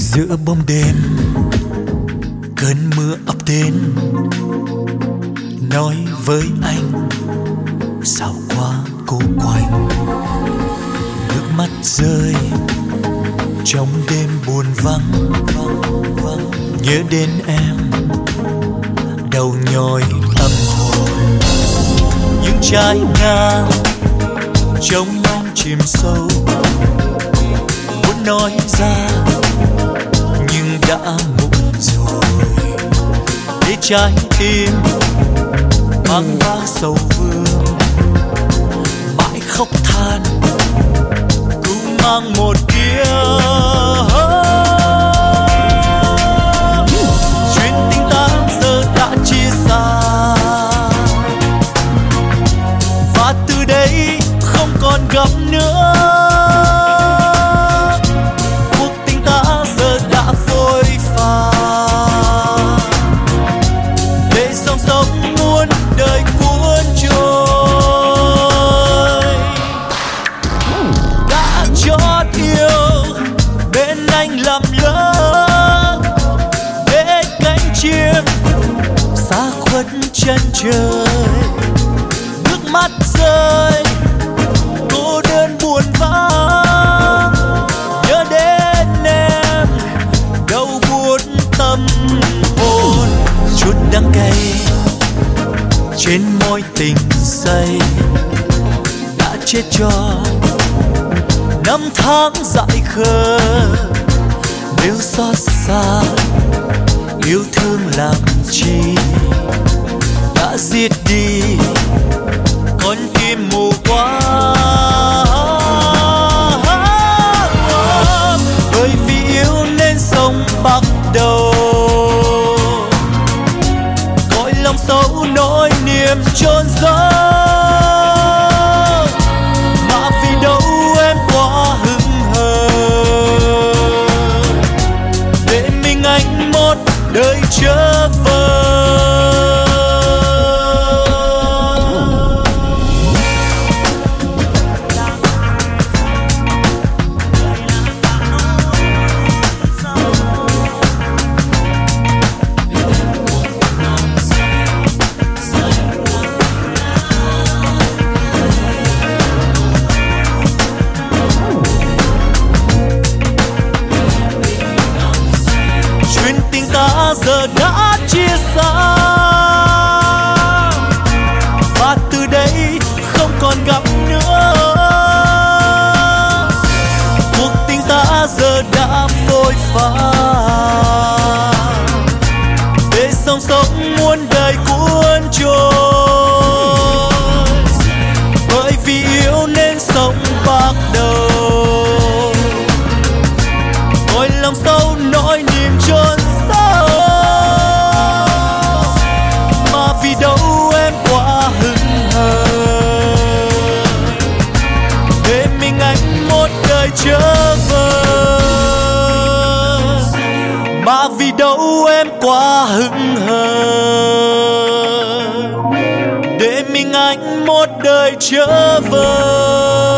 Giữa bóng đêm cơn mưa ập đến, nói với anh sao quá cô quạnh. Nước mắt rơi trong đêm buồn vắng, nhớ đến em đầu nhói âm hồn. Những trái ngang trong anh chìm sâu, muốn nói ra nhưng đã muộn rồi. Để trái tim mang bao sầu vương, mãi khóc than cũng mang một kia. Chuyện tình ta giờ đã chia xa, và từ đây không còn gặp nữa. Cuộc tình ta giờ đã phôi pha, để dòng sông muôn đời cuốn trôi. Đã chót yêu bên anh làm lỡ, để cánh chim xa khuất chân trời. Nước mắt rơi cô đơn buồn vắng, nhớ đến em đau buốt tâm hồn. Chút đắng cay trên môi tình say đã chết cho năm tháng dại khờ. Nếu xót xa yêu thương làm chi, đã giết đi con tim mù quáng. Bởi vì yêu nên sống bắt đầu, cõi lòng sâu nỗi niềm chôn giấu. Mà vì đâu em quá hững hờ, để mình anh một đời trở vời. Giờ đã chia xa, và từ đây không còn gặp nữa. Cuộc tình ta giờ đã phôi pha, để dòng sông muôn đời cuốn trôi. Bởi vì yêu nên sống bắt đầu, cõi lòng sâu nỗi niềm chôn sâu. Vì đâu em quá hững hờ, để mình anh một đời trở vời. Mà vì đâu em quá hững hờ, để mình anh một đời trở vời.